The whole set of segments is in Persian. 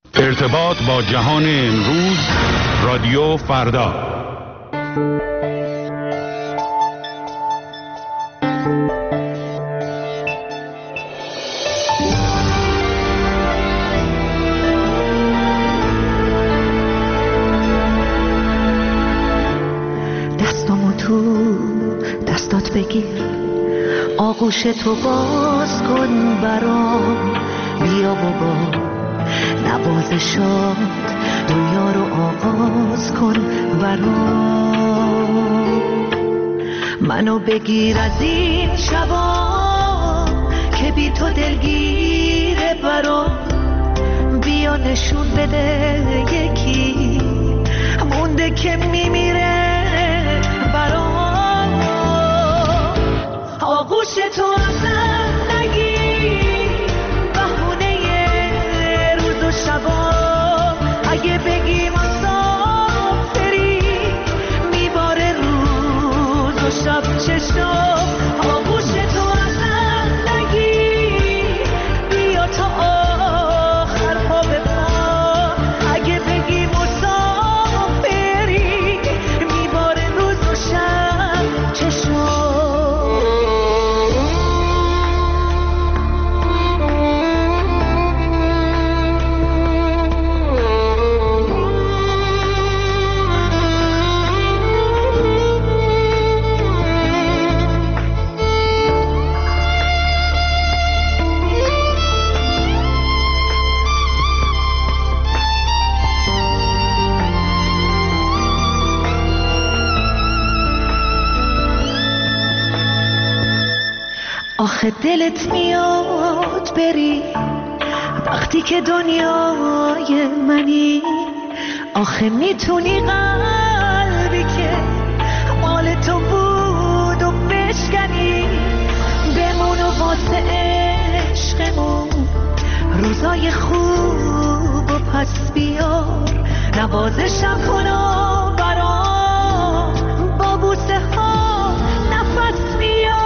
ارتباط با جهان امروز، رادیو فردا. دستامو تو دستات بگیر، آغوش تو باز کن برام، بیا بابا نوازشات دنیا رو آغاز کن برام. منو بگیر از این شبا که بی تو دلگیره برام، بیا نشون بده یکی مونده که میمیره برام. آغوش تو ازم نگیر، بهونه روز و شبا، اگه بگی مسافری میباره روز و شب چشم. آغوش تو ازم نگیر، بیا تا آخر پا به پا، اگه بگی مسافری میباره روز و شب چشم. آخه دلت میاد بری وقتی که دنیای منی، آخه میتونی قلبی که مال تو بود و بشکنی، بمون و واسه عشقمون روزای خوب و پس بیار، نوازشم کن و برام با بوسه ها نفس بیار.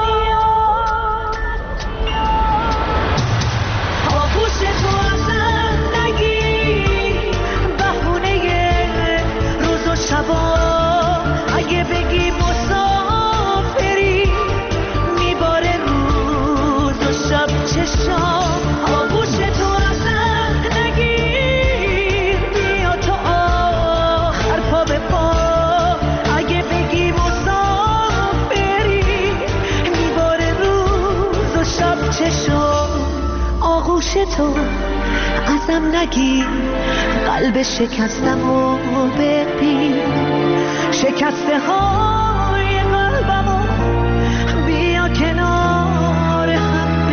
آغوش تو ازم نگیر، بهونه روز و شبا، اگه بگی مسافری میباره روز و شب چشم. آغوش تو ازم نگیر، بیا تا آخر پا به پا، اگه بگی مسافری میباره روز و شب چشم. آغوش تو ازم نگیر، قلب شکستمو ببین، شکسته های قلبمو بیا کنار هم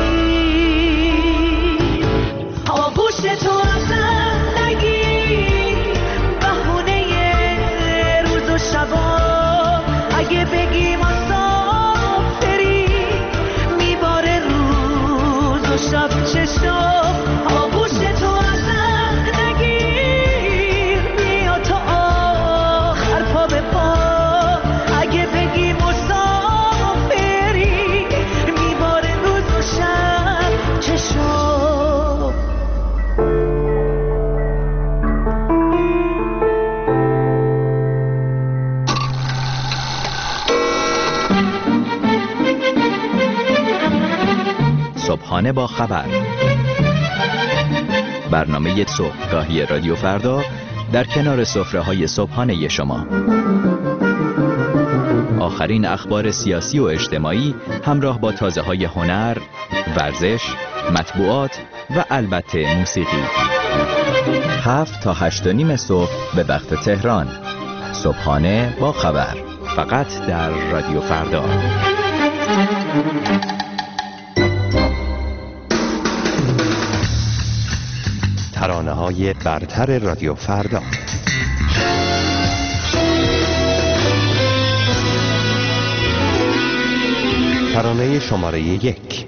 بچین. آغوش تو ازم نگیر، بهونه روز و شبا، اگه بگی مسافری میباره روز و شب چشم. آغوش تو ازم نگیر، بیا تا آخر پا به پا، اگه بگی مسافری میباره روز و شب چشم. صبحانه با خبر، برنامه صبحگاهی رادیو فردا در کنار سفره‌های صبحانه شما. آخرین اخبار سیاسی و اجتماعی همراه با تازه‌های هنر، ورزش، مطبوعات و البته موسیقی. 7 تا 8:30 صبح به وقت تهران. صبحانه با خبر، فقط در رادیو فردا. ترانه‌های برتر رادیو فردا. ترانه شماره 1.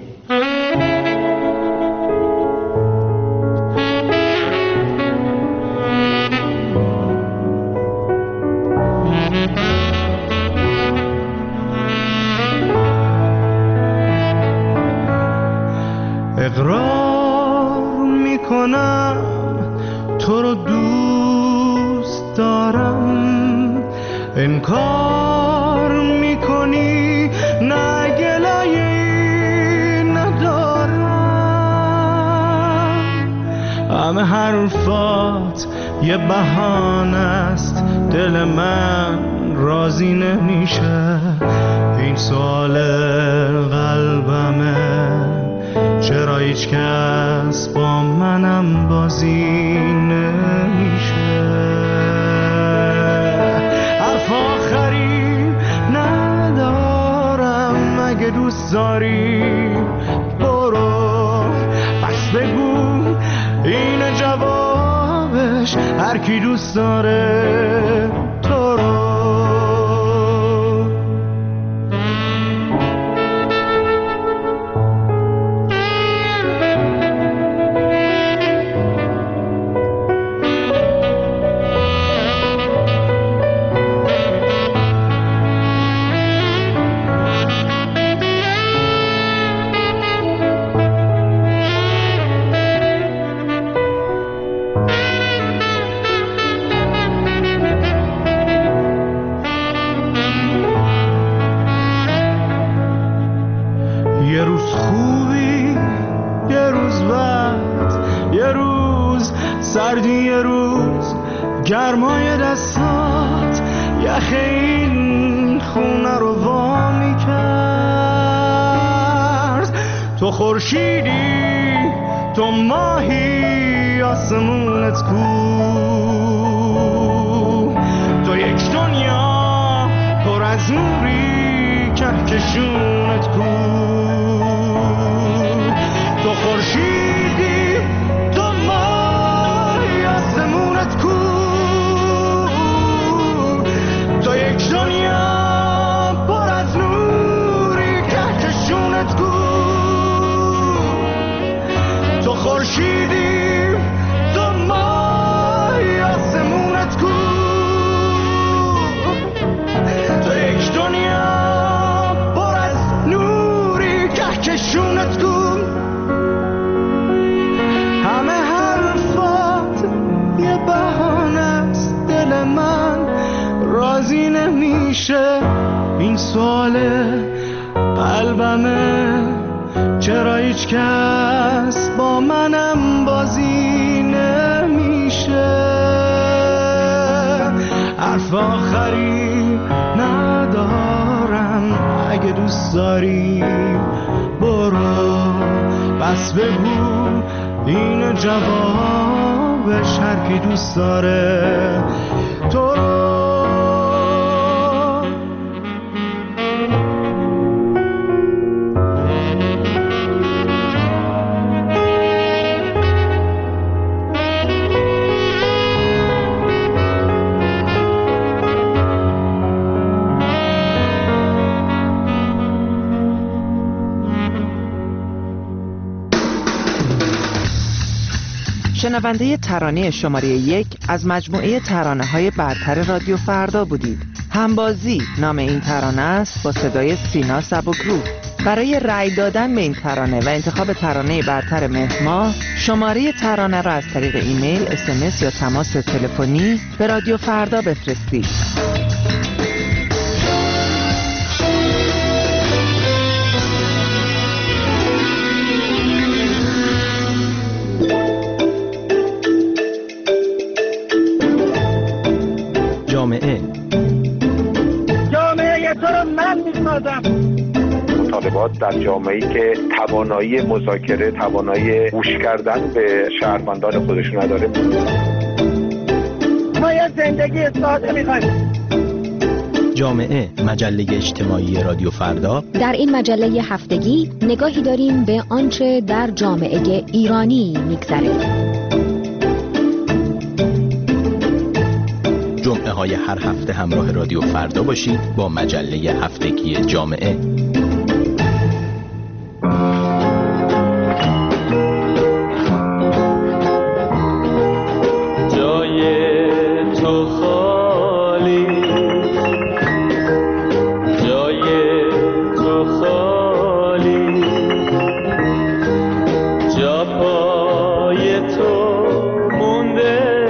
اقرار میکنم تو رو دوست دارم، انکار میکنی نه گلایه ندارم. همه حرفات یه بهانه است، دل من راضی نمیشه. این سوال قلبمه، چرا هیچ کس با منم بازی نمیشه. حرف آخری ندارم، اگه دوست داری برو، پس بگو این جوابش، هر کی دوست داره تو رو. یه روز خوبی، یه روز بد، یه روز سردی، یه روز گرمای دستات یخ این خونه رو وا میکرد. تو خورشیدی، تو ماهی، آسمونت کو، تو یک دنیا پر از نوری، کهکشونت کو. تو خورشیدی، تو ماهی، آسمونت کو، تو یک دنیا پر از نوری، کهکشونت کو. تو خورشیدی، تو ماهی، آسمونت کو، تو یک دنیا پر از نوری، کهکشونت کو. همه حرفات یه بهانه است، دل من راضی نمیشه. این سوال قلبمه، چرا هیچ کس با منم بازی نمیشه. حرف آخری ندارم، اگه دوست داری برو، بس بگو این جوابش، هر کی دوست داره تو رو. شنونده ترانه شماره 1 از مجموعه ترانه‌های برتر رادیو فردا بودید. همبازی نام این ترانه است، با صدای سینا سبکرو. برای رأی دادن به این ترانه و انتخاب ترانه برتر مهر ماه، شماره ترانه را از طریق ایمیل، SMS یا تماس تلفنی به رادیو فردا بفرستید. جامعه تو رو من میسازم. مطالبات در جامعه‌ای که توانایی مذاکره، توانایی گوش کردن به شهروندان خودشون نداره. ما یه زندگی ساده میخوایم. جامعه، مجله اجتماعی رادیو فردا. در این مجله هفتگی نگاهی داریم به آنچه در جامعه ایرانی میگذره. جمعه های هر هفته همراه رادیو فردا باشید با مجله هفتگی جامعه. جا پای تو مونده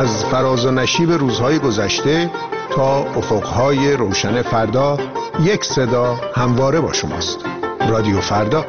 از فراز و نشیب روزهای گذشته تا افقهای روشن فردا، یک صدا همواره با شماست. رادیو فردا.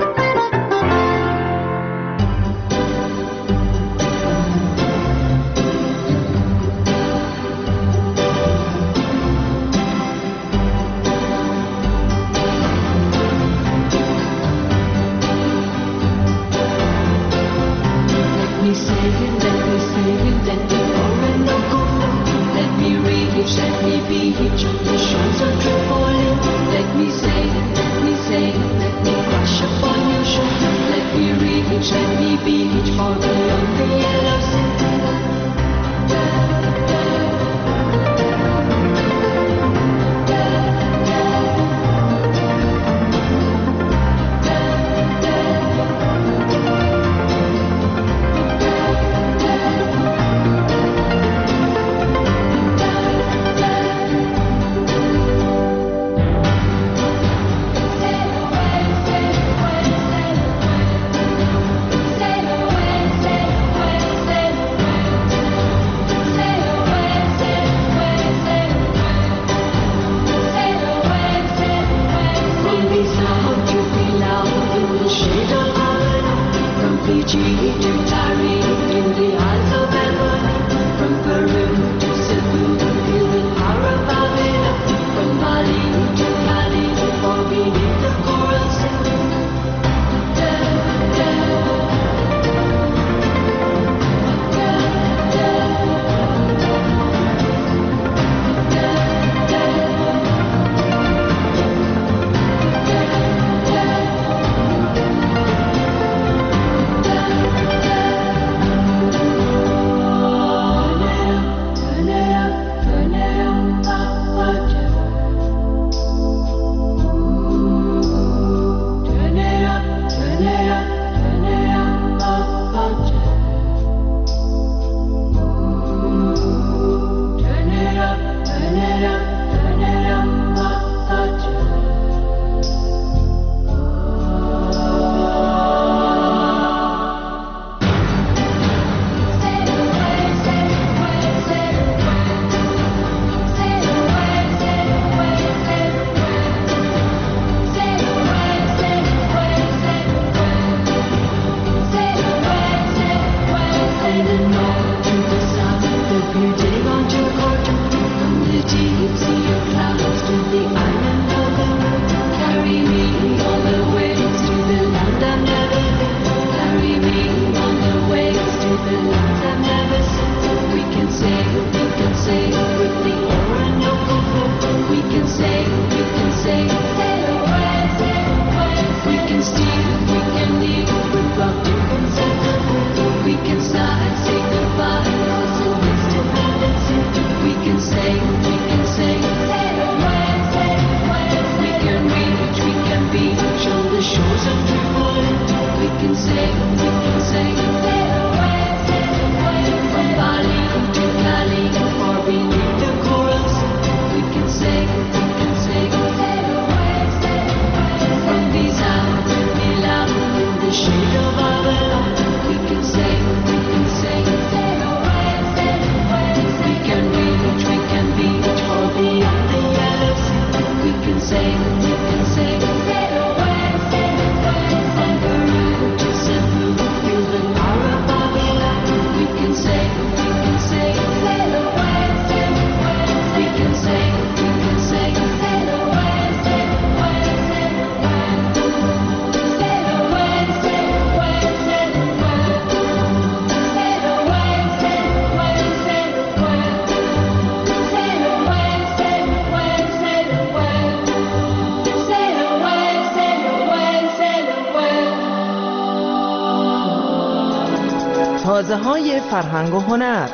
تازه‌های فرهنگ و هنر.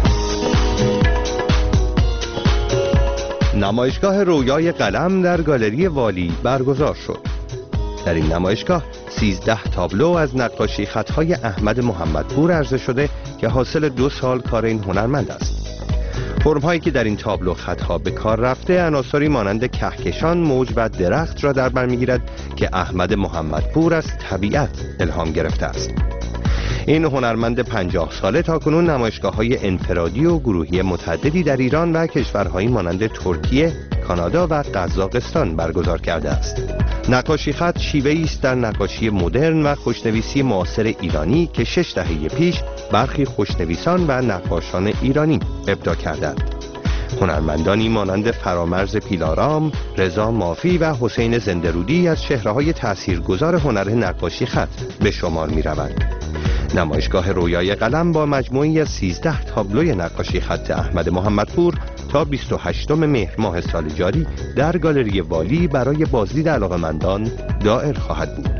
نمایشگاه رویای قلم در گالری والی برگزار شد. در این نمایشگاه 13 تابلو از نقاشی خطهای احمد محمدپور عرضه شده که حاصل 2 سال کار این هنرمند است. فرم‌هایی که در این تابلو خطها به کار رفته عناصری مانند کهکشان، موج و درخت را در بر می‌گیرد که احمد محمدپور از طبیعت الهام گرفته است. این هنرمند 50 ساله تاکنون نمایشگاه‌های انفرادی و گروهی متعددی در ایران و کشورهایی مانند ترکیه، کانادا و قزاقستان برگزار کرده است. نقاشی خط شیوه‌ای است در نقاشی مدرن و خوشنویسی معاصر ایرانی که 6 دهه پیش برخی خوشنویسان و نقاشان ایرانی ابداع کردند. هنرمندانی مانند فرامرز پیلارام، رضا مافی و حسین زنده‌رودی از چهره‌های تاثیرگذار هنر نقاشی خط به شمار می‌روند. نمایشگاه رویای قلم با مجموعی از 13 تابلوی نقاشی خط احمد محمدپور تا 28 مهر ماه سال جاری در گالری والی برای بازدید علاقه‌مندان دائر خواهد بود.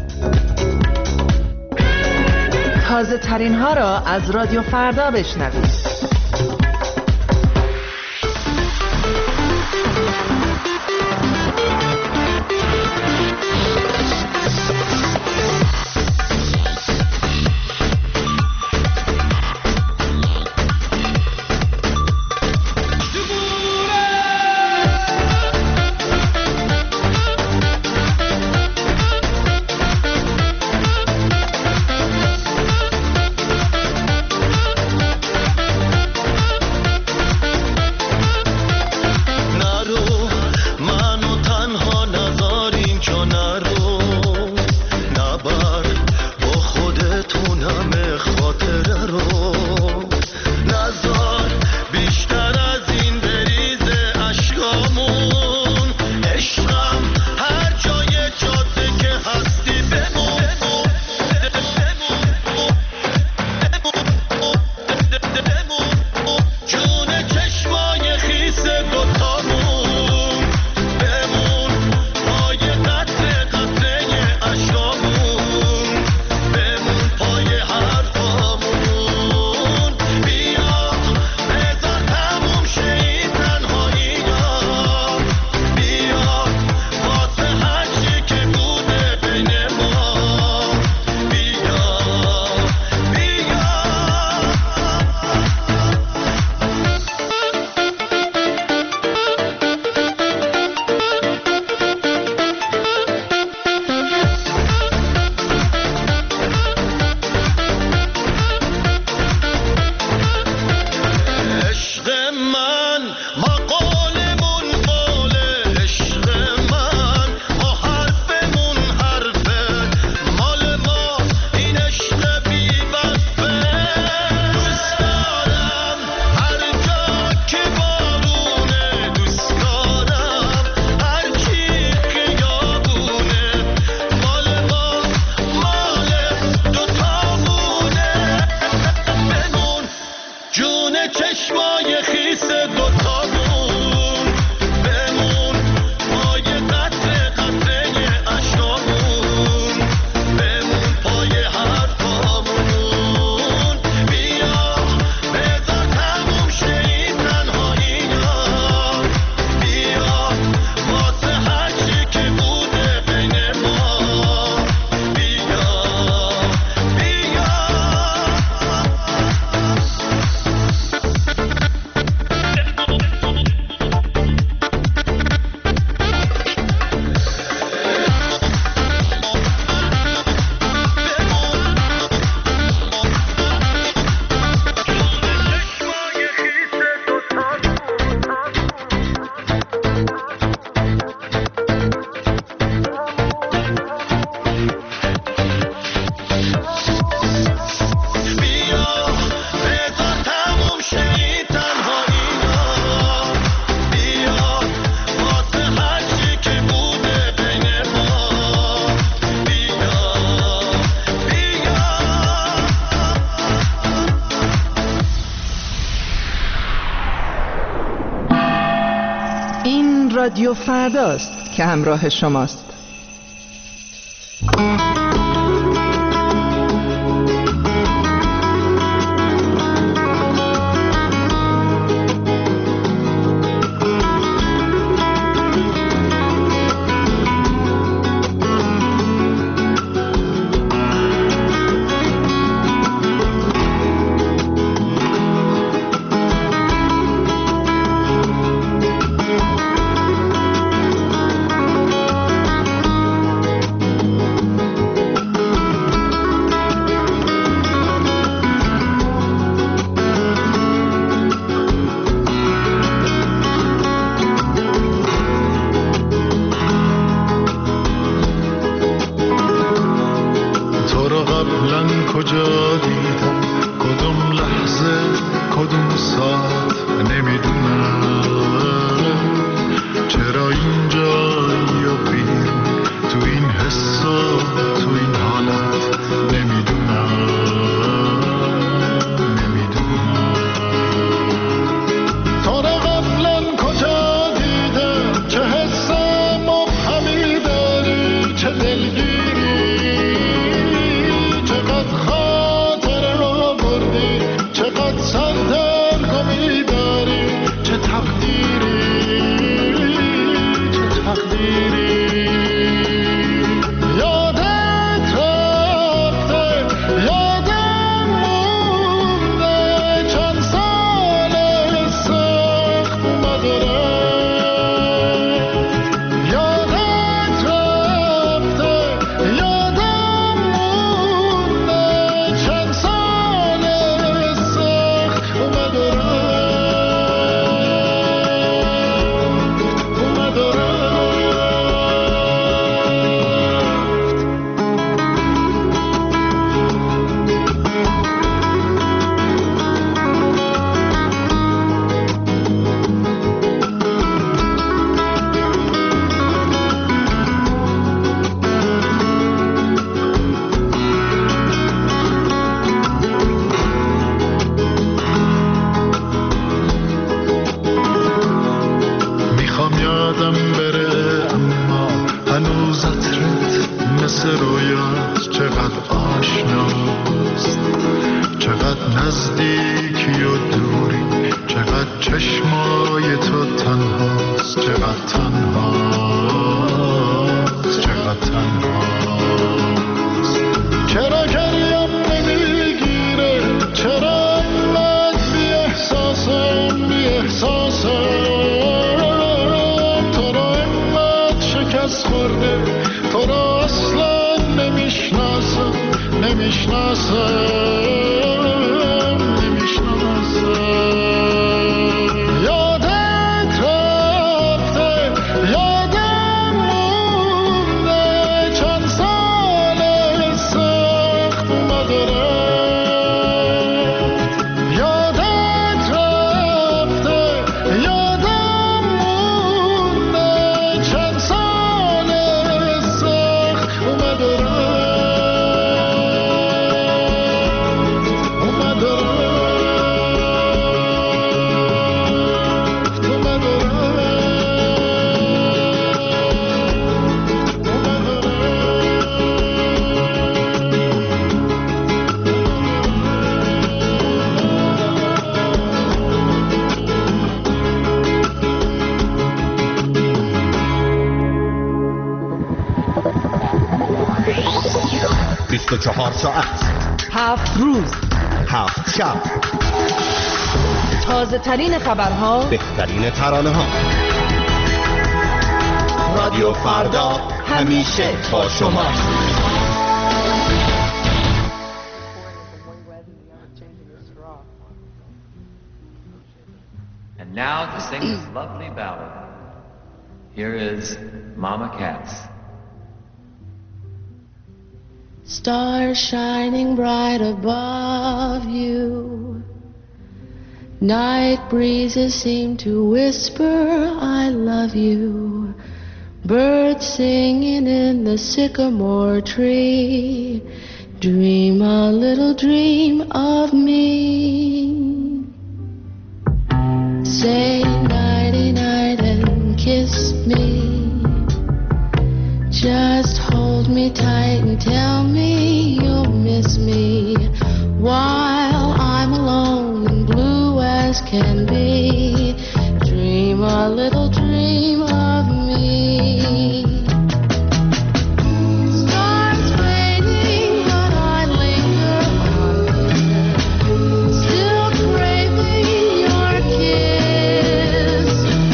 تازه ترین ها را از رادیو فردا بشنوید. رادیو فرداست که همراه شماست. ساعت 7 روز 7 شب تازه ترین خبرها بهترین ترانه ها رادیو فردا همیشه با شما And now to sing this lovely ballad, here is Mama Cass. Stars shining bright above you, night breezes seem to whisper I love you, birds singing in the sycamore tree, dream a little dream of me. Say nighty-night and kiss me, just hold me tight and tell me you'll miss me while I'm alone and blue as can be. Dream a little dream of me. Stars fading, but I linger on here, still craving your kiss.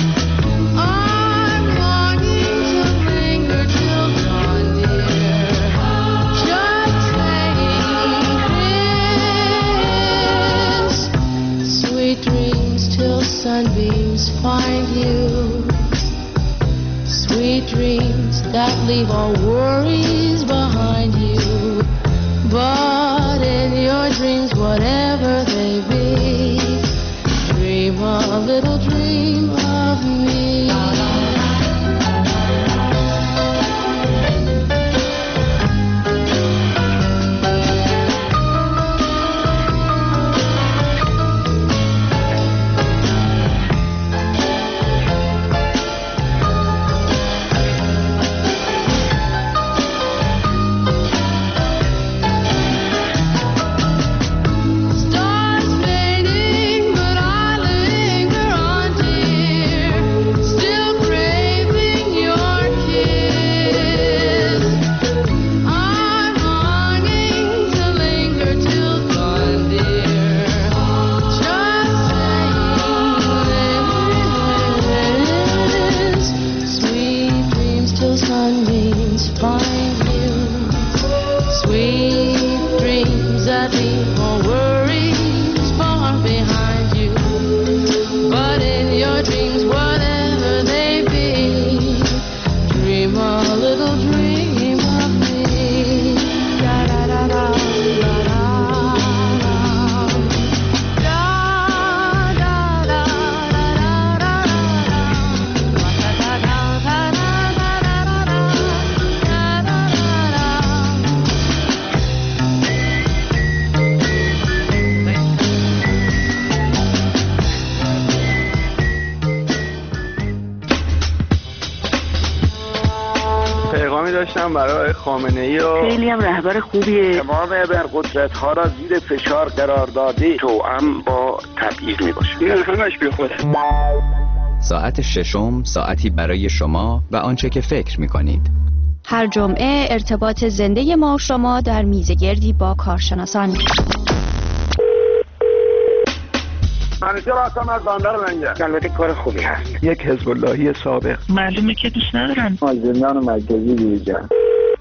I'm longing to linger till dawn, dear, just saying this. Sweet dreams till sunbeams find you, sweet dreams that leave all worries behind you. But in your dreams, whatever they be, dream dream a little dream of me. داشتم برای خامنه‌ای و خیلی هم رهبر خوبیه. تمام ابرقدرت‌ها را زیر فشار قرار داده توأم با تبعیض میباشه. این همش بیخوده. ساعت ششم ساعتی برای شما و آنچه که فکر می‌کنید. هر جمعه ارتباط زنده ما و شما در میزگردی با کارشناسان. منیجر هستم از بندر لنگر. البته کار خوبی هست. یک حزب اللهی سابق. معلومه که دوست ندارن. از زندان مرکزی بیرون.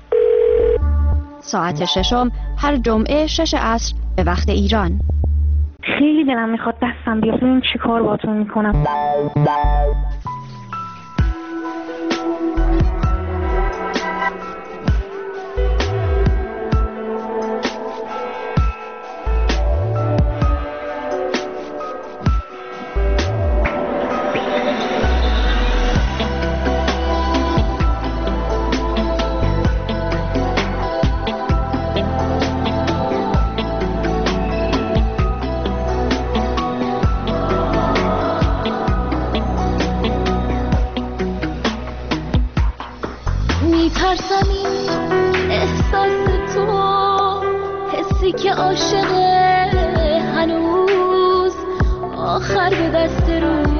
ساعت ششم هر جمعه 6 عصر به وقت ایران. خیلی دلم میخواد دستم بیاد ببین چی کار باهاتون میکنم. میترسم این احساس تو، حسی که عاشقه هنوز آخر به دست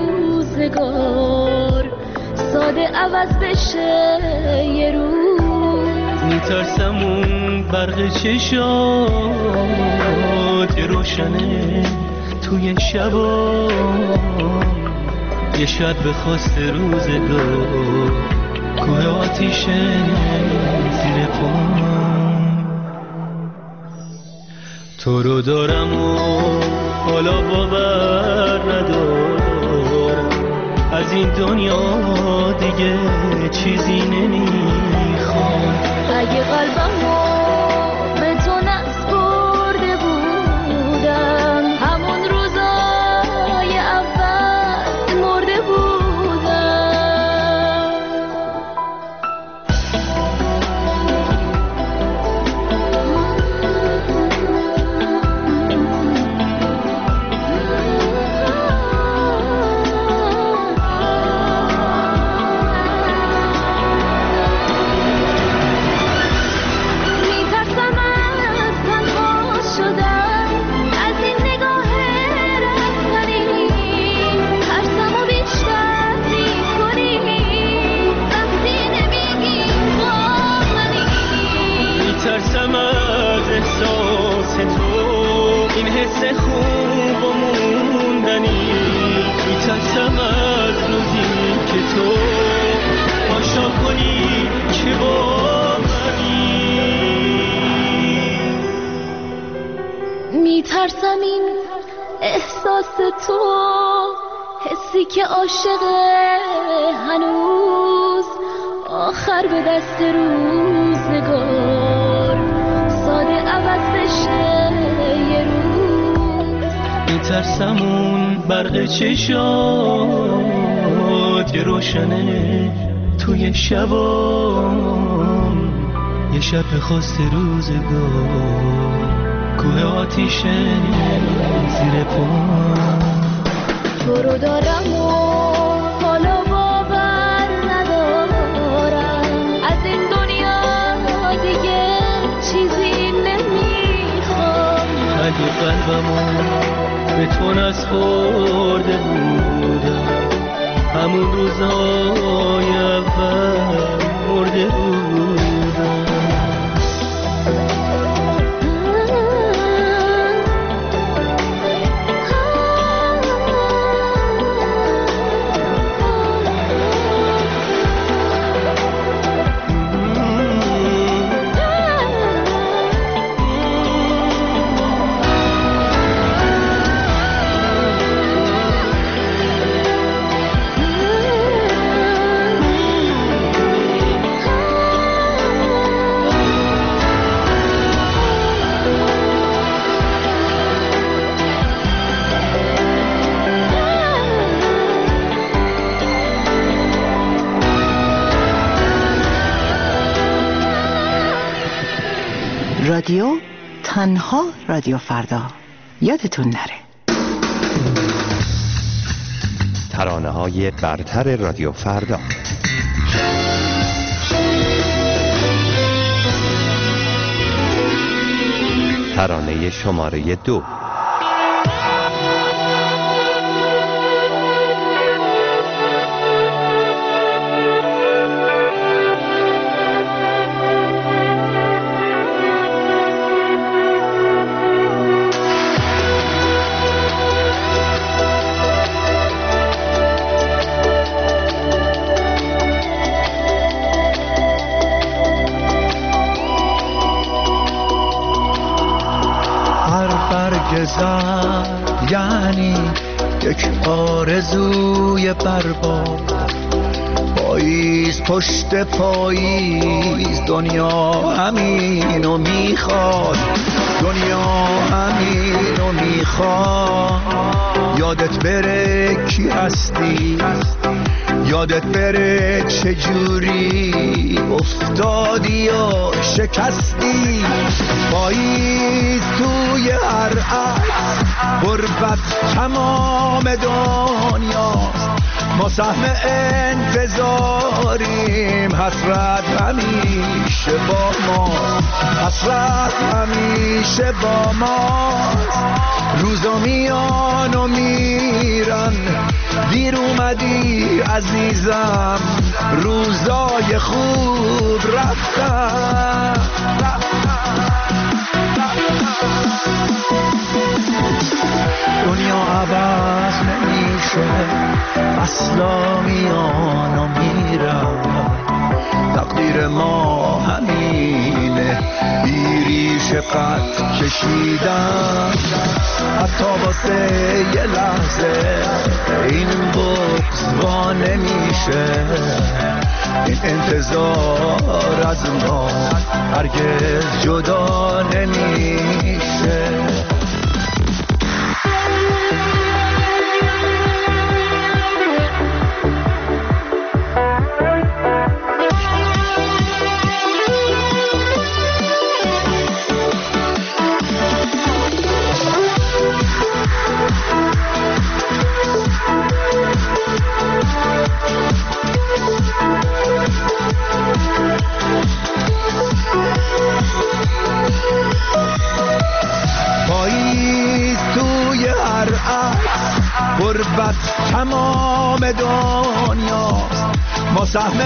روزگار ساده عوض بشه یه روز. میترسم اون برق چشات روشنه توی شبا یه شب به خواست روزگار کوه آتیشه زیر پام. تو رو دارم و حالا باور ندارم، از این دنیا دیگه چیزی نمیخوام. اگه قلبمو به تو نسپرده بودم همون روزای اول مرده بودم. میترسم این احساس تو، حسی که عاشقه هنوز آخر به دست روزگار ساده عوض بشه یه روز. میترسمون برق چشات که روشنه توی شبام، یه شب خواست روزگار کوه آتیشه زیر پام. تو رو دارم و حالا باور ندارم، از این دنیا دیگه چیزی نمیخوام. اگه قلبمو به تو نسپرده بودم، همون روزای اول مرده بودم. رادیو تنها رادیو فردا، یادتون نره. ترانه‌های برتر رادیو فردا. ترانه شماره 2. یعنی یک آرزوی برباد، پاییز پشت پاییز دنیا همینو میخواد، دنیا همینو میخواد. یادت بره کی هستی، یادت بره چجوری افتادی یا شکستی. پاییز توی هر عکس غربت تمام دنیاست، ما سهم انتظاریم، حسرت همیشه با ما، حسرت همیشه با ما. روزا میان و میرن، دیر اومدی عزیزم، روزای خوب رفتن. دنیا عوض نمیشه، اصلا میان و میرن، تقدیر ما همینه، بیریش قد کشیدن. حتی واسه یه لحظه این بغض وا نمیشه، این انتظار از ما هرگز جدا نمیشه. غربت تمام دنیاست، ما سهم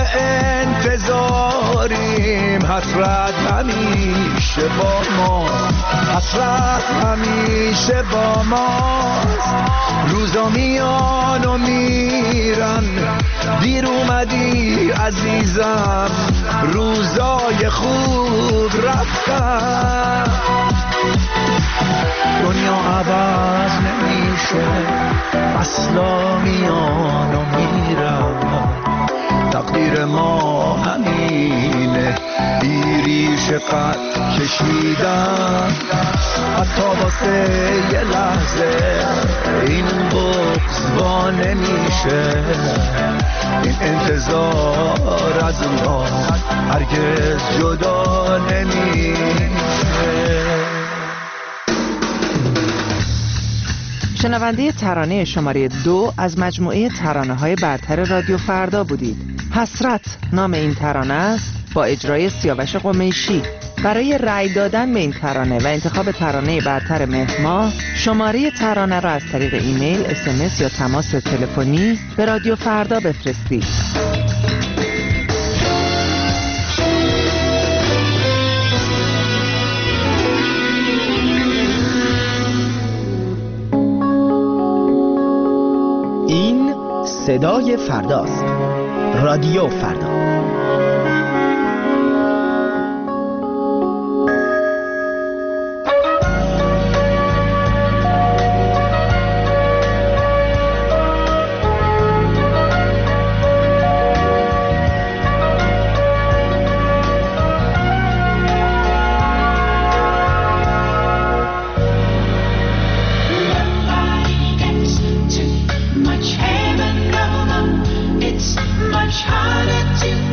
انتظاریم، حسرت همیشه با ما، حسرت همیشه با ماست. روزا میان و میرن، دیر اومدی عزیزم، روزای خوب رفتن. دنیا عوض نمیشه، اصلا میان و میرن، تقدیر ما همینه، بیریش چقدر کشیدم حتی واسه یه لحظه این بغض وا نمیشه این انتظار از ما هرگز جدا نمیشه. شنونده ترانه شماره 2 از مجموعه ترانه‌های برتر رادیو فردا بودید. حسرت نام این ترانه است با اجرای سیاوش قمیشی. برای رأی دادن به این ترانه و انتخاب ترانه برتر مهر ماه شماره ترانه را از طریق ایمیل، SMS یا تماس تلفنی به رادیو فردا بفرستید. این صدای فرداست. رادیو فردا. Much harder to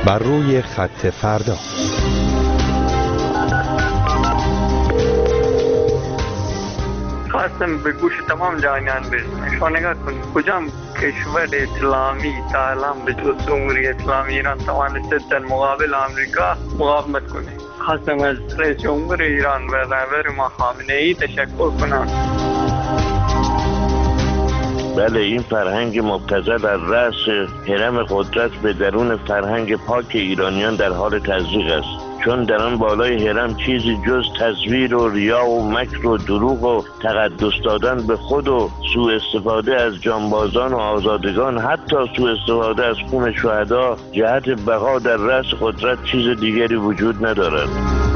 بر روی خط فردا. خواستم به گوش تمام جهانیان برسونم. شما نگاه کنید کجام کشور اسلامی تا الان به جز جمهوری اسلامی ایران توانسته در مقابل آمریکا مقاومت کنه. خواستم از رئیس جمهور ایران و رهبر ما خامنه‌ای تشکر کنم. بله، این فرهنگ مبتذل در رأس هرم قدرت به درون فرهنگ پاک ایرانیان در حال تزریق است، چون در آن بالای هرم چیزی جز تصویر و ریا و مکر و دروغ و تقدس دادن به خود و سوء استفاده از جانبازان و آزادگان، حتی سوء استفاده از خون شهدا جهت بقا در رأس قدرت چیز دیگری وجود ندارد.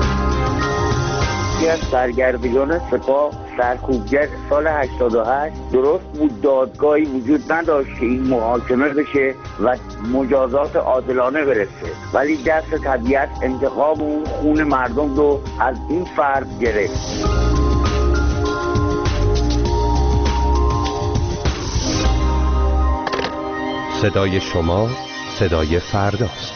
از سرگردگان سپاه سرکوبگر سال 88 درست بود دادگاهی وجود نداشت که این محاکمه بشه و مجازات عادلانه برسه، ولی دست طبیعت انتقام اون خون مردم رو از این فرد گرفت. صدای شما صدای فرداست.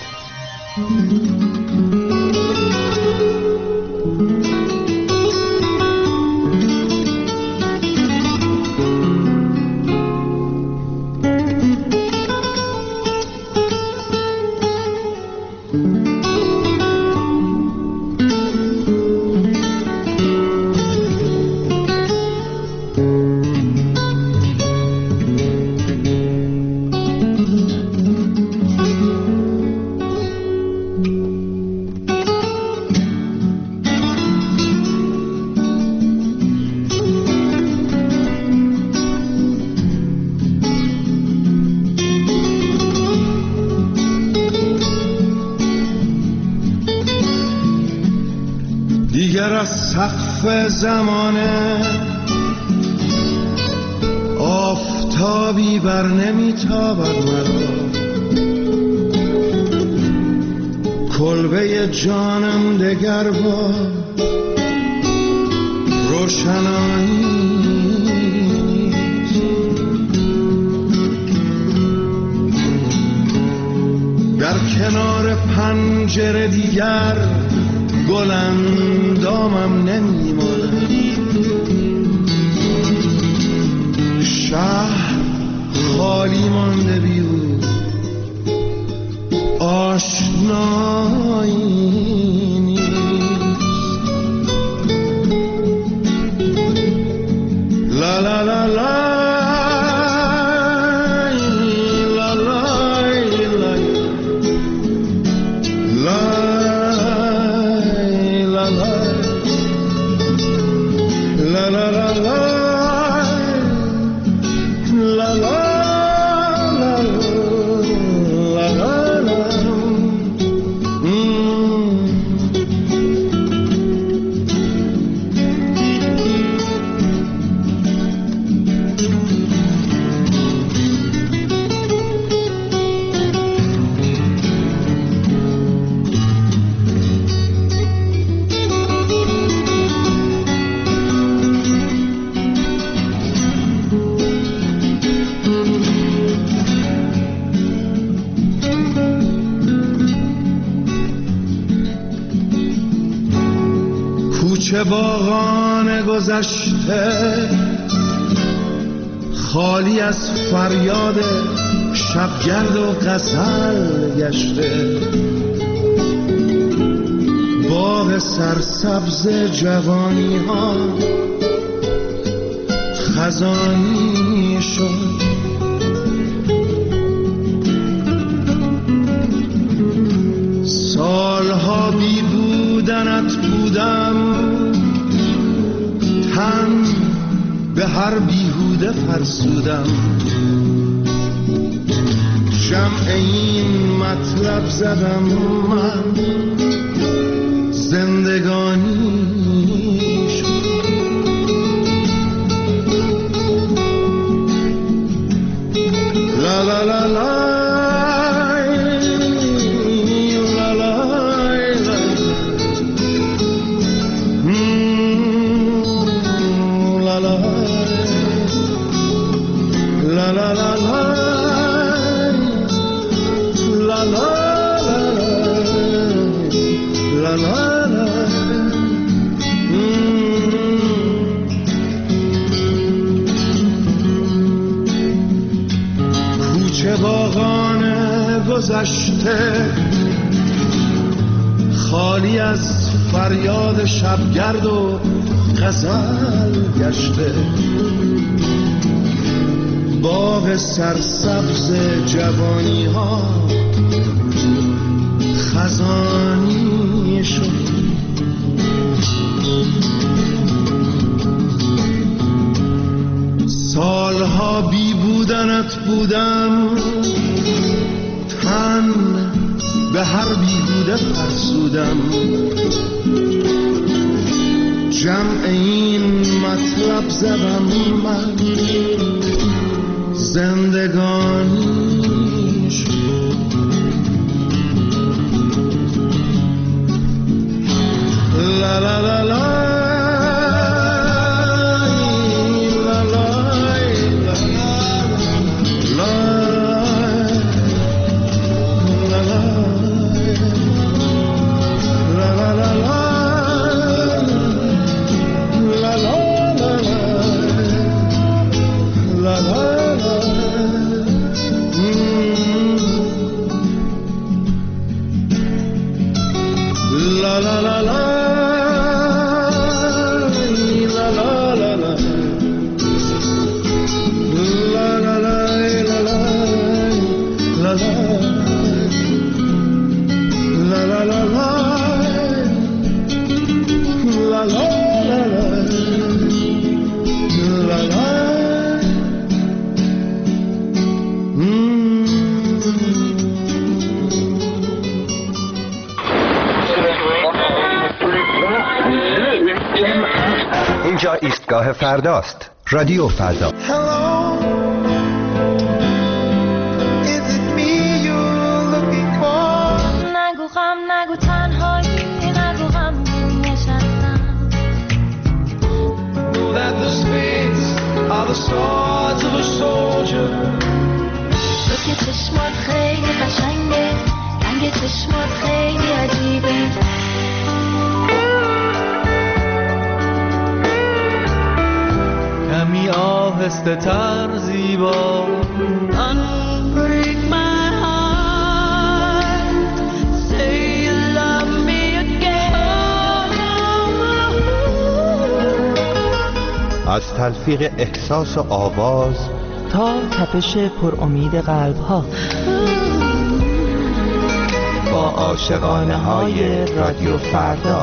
سقف زمانه آفتابی بر نمیتابد مرا، کلبه جانم دگر با روشنایی در کنار پنجره دیگر گلندامم نمیماند، شهر خالی مانده بیو آشنایی نیست. لا لا لا لا کوچه باغان گذشته خالی از فریاد شبگرد و غزل گشته، باغ سرسبز جوانی ها خزانی شد، سالها بی بودنت بودم، تن به هر بیهوده فرسودم، شمع این مطلب زدم من زندگانی شد. لا لا لا لا la la la la la la la گذشته خالی از فریاد شبگرد و غزل گشته، باغ سرسبز جوانی ها خزانی شد. سالها بی بودنت بودم، تن به هر بیهوده فرسودم، جمع این مطلب زدم من زندگانی شد. لا لا لا لا اینجا ایستگاه فرداست. رادیو فردا. نگو غم، نگو تنهایی، نگو غم نشستم. تو که چشمات خیلی قشنگه، رنگ چشمات خیلی عجیبه. کمی آهسته تر زیبا. Unbreak my heart, say you love me again. از تلفیق احساس و آواز تا تپش پر امید قلب ها، با عاشقانه های رادیو فردا.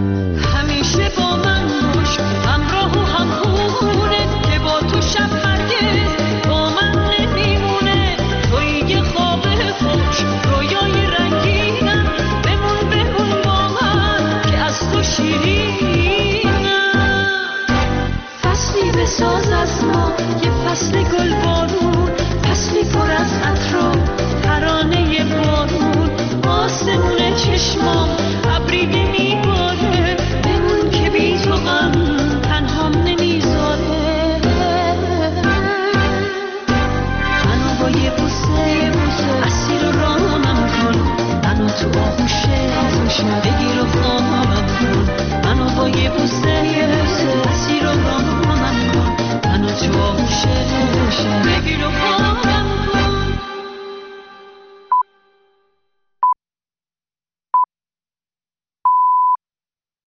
همیشه با من باش، همراه و همخونه که با تو شب هرگز با من نمیمونه. توی یه خواب خوش، رویای رنگینم، بمون با من که از تو شیرینم. فصلی بساز از ما، یه فصل گل بارون